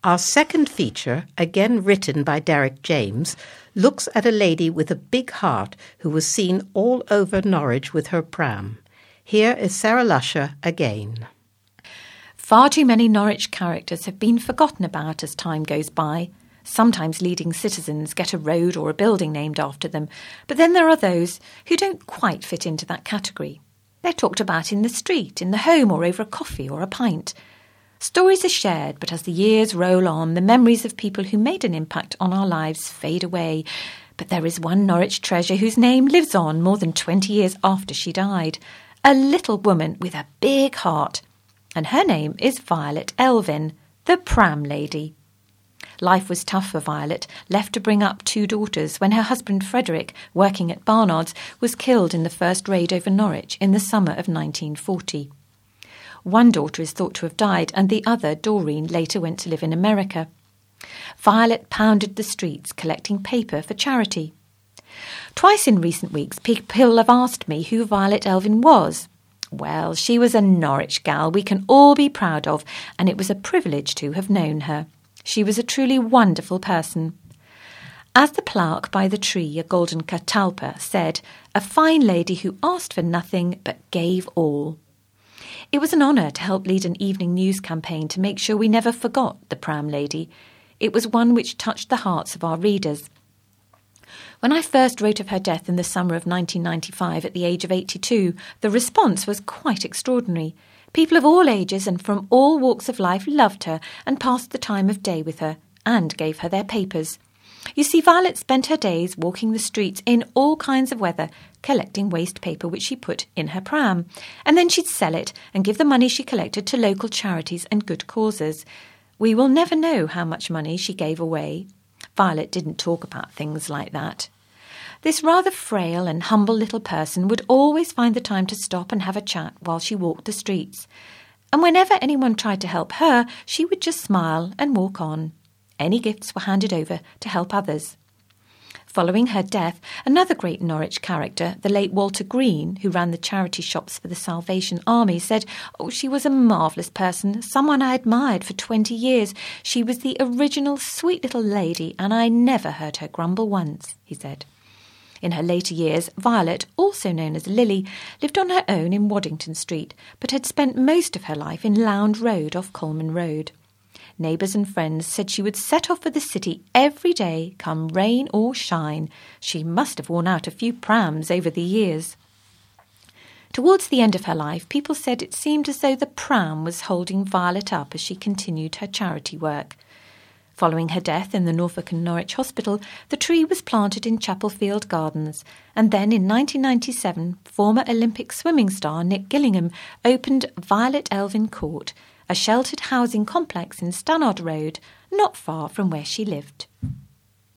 Our second feature, again written by Derek James, looks at a lady with a big heart who was seen all over Norwich with her pram. Here is Sarah Lusher again. Far too many Norwich characters have been forgotten about as time goes by. Sometimes leading citizens get a road or a building named after them, but then there are those who don't quite fit into that category. They're talked about in the street, in the home, or over a coffee or a pint. Stories are shared, but as the years roll on, the memories of people who made an impact on our lives fade away. But there is one Norwich treasure whose name lives on more than 20 years after she died. A little woman with a big heart. And her name is Violet Elvin, the pram lady. Life was tough for Violet, left to bring up 2 daughters when her husband Frederick, working at Barnard's, was killed in the first raid over Norwich in the summer of 1940. One daughter is thought to have died, and the other, Doreen, later went to live in America. Violet pounded the streets collecting paper for charity. Twice in recent weeks, people have asked me who Violet Elvin was. Well, she was a Norwich gal we can all be proud of, and it was a privilege to have known her. She was a truly wonderful person. As the plaque by the tree, a golden catalpa, said, a fine lady who asked for nothing but gave all. It was an honour to help lead an evening news campaign to make sure we never forgot the pram lady. It was one which touched the hearts of our readers. When I first wrote of her death in the summer of 1995 at the age of 82, the response was quite extraordinary. People of all ages and from all walks of life loved her and passed the time of day with her and gave her their papers. You see, Violet spent her days walking the streets in all kinds of weather, collecting waste paper which she put in her pram, and then she'd sell it and give the money she collected to local charities and good causes. We will never know how much money she gave away. Violet didn't talk about things like that. This rather frail and humble little person would always find the time to stop and have a chat while she walked the streets. And whenever anyone tried to help her, she would just smile and walk on. Any gifts were handed over to help others. Following her death, another great Norwich character, the late Walter Green, who ran the charity shops for the Salvation Army, said, she was a marvellous person, someone I admired for 20 years. She was the original sweet little lady, and I never heard her grumble once, he said. In her later years, Violet, also known as Lily, lived on her own in Waddington Street, but had spent most of her life in Lound Road off Coleman Road. Neighbours and friends said she would set off for the city every day, come rain or shine. She must have worn out a few prams over the years. Towards the end of her life, people said it seemed as though the pram was holding Violet up as she continued her charity work. Following her death in the Norfolk and Norwich Hospital, the tree was planted in Chapelfield Gardens, and then in 1997, former Olympic swimming star Nick Gillingham opened Violet Elvin Court, a sheltered housing complex in Stannard Road, not far from where she lived.